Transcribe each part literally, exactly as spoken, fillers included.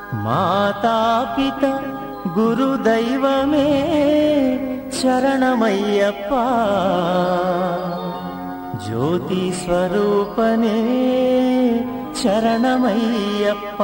మాతా పిత గురుదైవమే శరణమయ్యప్ప జ్యోతి స్వరూపనే శరణమయ్యప్ప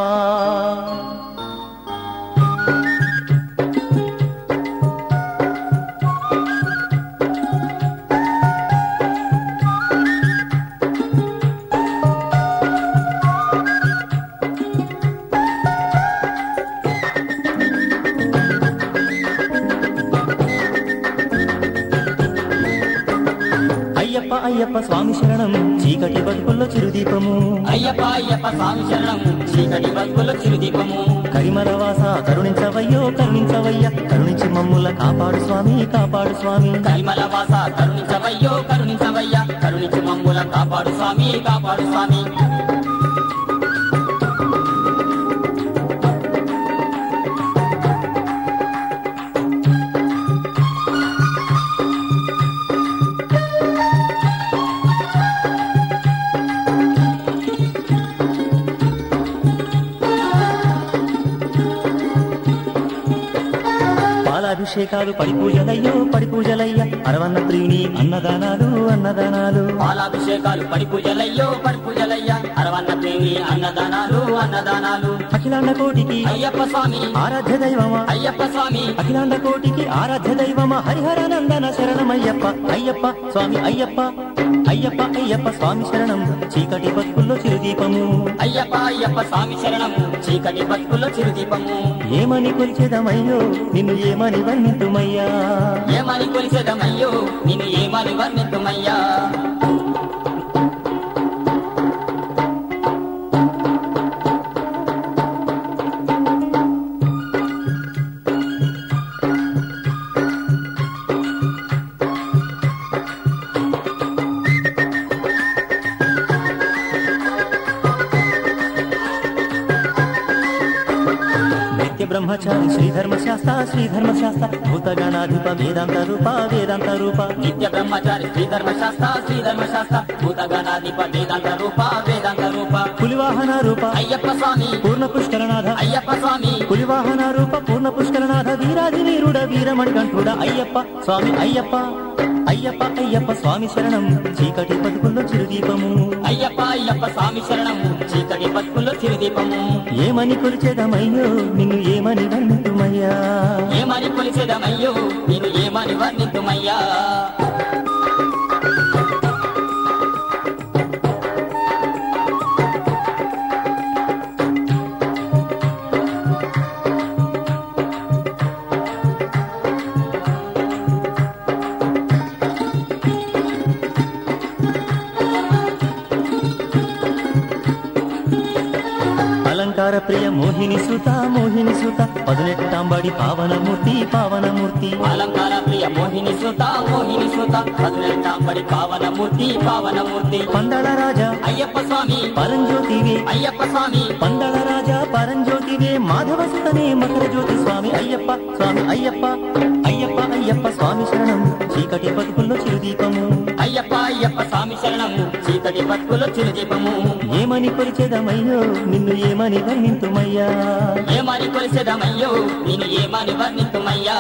అయ్యప్ప అయ్యప్ప స్వామి శరణం చీకటి బతుకుల్లో చిరుదీపము అయ్యప్ప అయ్యప్ప స్వామి శరణం చీకటి బతుకుల్లో చిరుదీపము కరిమల వాస కరుణించవయ్యో కరుణించవయ్య కరుణించి మమ్ముల కాపాడు స్వామి కాపాడు స్వామి కరిమల వాస కరుణించవయ్యో కరుణించవయ్య కరుణించి మమ్ముల కాపాడు స్వామి కాపాడు స్వామి పాలాభిషేకాలు పడి పూజలయ్యో పడి పూజలయ్య అరవన్న ప్రియుని అన్నదానాలు అన్నదానాలు పాలాభిషేకాలు పడి పూజలయ్యో పడి పూజలయ్య అరవన్న ప్రియుని అన్నదానాలు అన్నదానాలు అఖిలాండ కోటికి అయ్యప్ప స్వామి ఆరాధ్య దైవమా అయ్యప్ప స్వామి అఖిలాండ కోటికి ఆరాధ్య దైవమా హరిహరానందన శరణమయ్యప్ప అయ్యప్ప స్వామి అయ్యప్ప అయ్యప్ప అయ్యప్ప స్వామి శరణం చీకటి బతుకుల్లో చిరుదీపము అయ్యప్ప అయ్యప్ప స్వామి శరణం చీకటి బతుకుల్లో చిరుదీపము ఏమని కొలిచేదమయ్యో నిన్ను ఏమని వర్ణితుమయ్యా ఏమని కొలిసేదమయ్యో నిన్ను ఏమని వర్ణితుమయ్యా బ్రహ్మచారి శ్రీధర్మశాస్త్ర శ్రీధర్మశాస్త్ర భూతగణాధిప వేదాంత రూప వేదాంత రూప నిత్య బ్రహ్మచారి శ్రీధర్మశాస్త్ర శ్రీధర్మశాస్త్ర భూతగణాధిప వేదాంత రూప వేదాంత రూప పులివాహన రూప అయ్యప్ప స్వామి పూర్ణ పుష్కరనాథ అయ్యప్ప స్వామి పులివాహన రూప పూర్ణ పుష్కరనాథ వీరాది వీరుడ వీరమణి కంఠుడ అయ్యప్ప స్వామి అయ్యప్ప అయ్యప్ప అయ్యప్ప స్వామి శరణం చీకటి బతుకుల్లో చిరుదీపము అయ్యప్ప అయ్యప్ప స్వామి శరణం చీకటి బతుకుల్లో చిరుదీపము ఏమని కొలిచేదమయ్యో నిన్ను ఏమని వర్ణితుమయ్యా ఏమని కొలిచేదమయ్యో నిన్ను ఏమని వర్ణితుమయ్యా అలంకార ప్రియ మోహిని సుత మోహిని సుత పదునెట్టాంబడి పావనమూర్తి పావనమూర్తి అలంకార ప్రియ మోహిని సుత మోహిని సుత పదునెట్టాంబడి పావనమూర్తి పావనమూర్తి పందళ రాజా అయ్యప్ప స్వామి పరంజ్యోతివే అయ్యప్ప స్వామి పందళ రాజా పరంజ్యోతివే మాధవ సుతనే మకర జ్యోతి స్వామి అయ్యప్ప స్వామి అయ్యప్ప అయ్యప్ప అయ్యప్ప స్వామి శరణం చీకటి బతుకుల్లో చిరుదీపము అయ్యప్ప అయ్యప్ప స్వామి శరణం చీకటి బతుకుల్లో చిరుదీపము ఏమని కొలిచేదమయ్యో నిన్ను ఏమని వర్ణింతుమయ్యా ఏమని కొలిసేదమయ్యో నిన్ను ఏమని వర్ణితుమయ్యా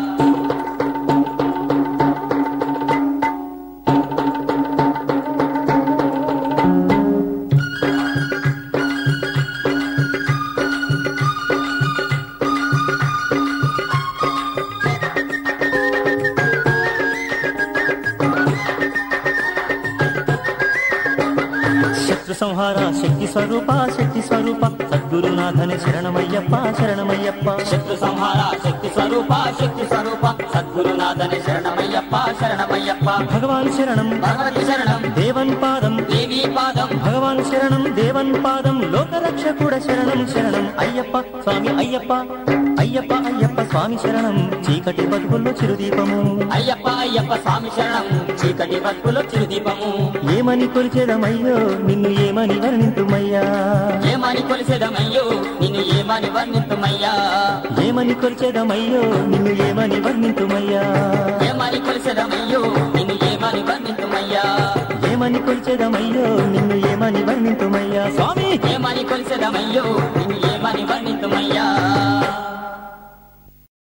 సంహార శక్తి స్వరూప శక్తి స్వరూప సద్గురునాథని శరణమయ్యప్ప శరణమయ్యప్ప శత్రు సంహార శక్తి స్వరూప శక్తి స్వరూప సద్గురునాథని శరణమయ్యప్ప శరణమయ్యప్ప భగవాన్ శరణం భగవతి శరణం దేవన్ పాదం దేవీ పాదం భగవాన్ శరణం దేవన్ పాదం లోకరక్షకుడ శరణం శరణం అయ్యప్ప స్వామి అయ్యప్ప అయ్యప్ప అయ్యప్ప స్వామి శరణం చీకటి బతుకుల్లో చిరుదీపము అయ్యప్ప అయ్యప్ప స్వామి శరణం చీకటి బతుకుల్లో చిరుదీపము ఏమని కొలిచేదమయ్యో నిన్ను ఏమని వర్ణింతుమయ్యా ఏమని కొలిసేదమయ్యో నిన్ను ఏమని వర్ణితుమయ్యా ఏమని కొలిచేదమయ్యో నిన్ను ఏమని వర్ణింతుమయ్యా ఏమని కొలిసేదమయ్యో నిన్ను ఏమని వర్ణితుమయ్యా ఏమని కొలిచేదమయ్యో నిన్ను ఏమని వర్ణింతుమయ్యా స్వామి ఏమని కొలిసేదమయ్యో నిన్ను ఏమని వర్ణితుమయ్యా శరణమయ్యప్ప